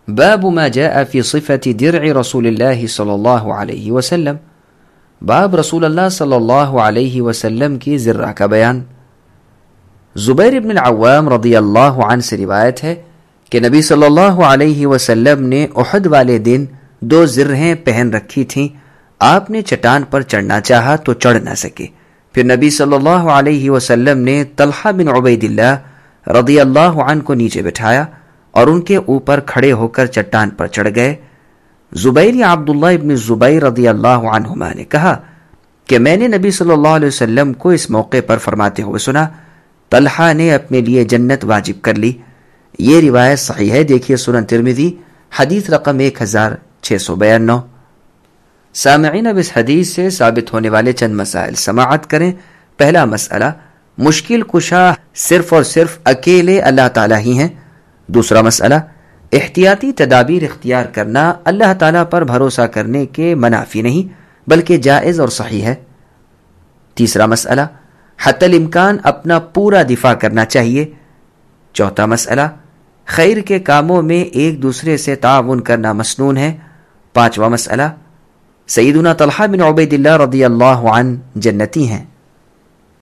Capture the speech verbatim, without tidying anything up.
باب ما جاء في صفة درع رسول اللہ صلی اللہ علیہ وسلم، باب رسول اللہ صلی اللہ علیہ وسلم کی ذرہ کا بیان۔ زبیر ابن العوام رضی اللہ عنہ سے روایت ہے کہ نبی صلی اللہ علیہ وسلم نے احد والے دن دو ذرہیں پہن رکھی تھیں۔ آپ نے چٹان پر چڑھنا چاہا تو چڑھ نہ سکے۔ پھر نبی صلی اللہ علیہ وسلم نے طلحہ بن عبید اللہ رضی اللہ عنہ کو نیچے بٹھایا اور ان کے اوپر کھڑے ہو کر چٹان پر چڑھ گئے۔ زبیر یا عبداللہ ابن زبیر رضی اللہ عنہما نے کہا کہ میں نے نبی صلی اللہ علیہ وسلم کو اس موقع پر فرماتے ہوئے سنا، طلحہ نے اپنے لیے جنت واجب کر لی۔ یہ روایت صحیح ہے، دیکھیے سنن ترمذی حدیث رقم ایک ہزار چھ سو بیانوے۔ سامعین، اب اس حدیث سے ثابت ہونے والے چند مسائل سماعت کریں۔ پہلا مسئلہ، مشکل کشا صرف اور صرف اکیلے اللہ تعالیٰ ہی ہیں۔ دوسرا مسئلہ، احتیاطی تدابیر اختیار کرنا اللہ تعالیٰ پر بھروسہ کرنے کے منافی نہیں بلکہ جائز اور صحیح ہے۔ تیسرا مسئلہ، حتی الامکان اپنا پورا دفاع کرنا چاہیے۔ چوتھا مسئلہ، خیر کے کاموں میں ایک دوسرے سے تعاون کرنا مسنون ہے۔ پانچواں مسئلہ، سیدنا طلحہ بن عبید اللہ رضی اللہ عنہ جنتی ہیں۔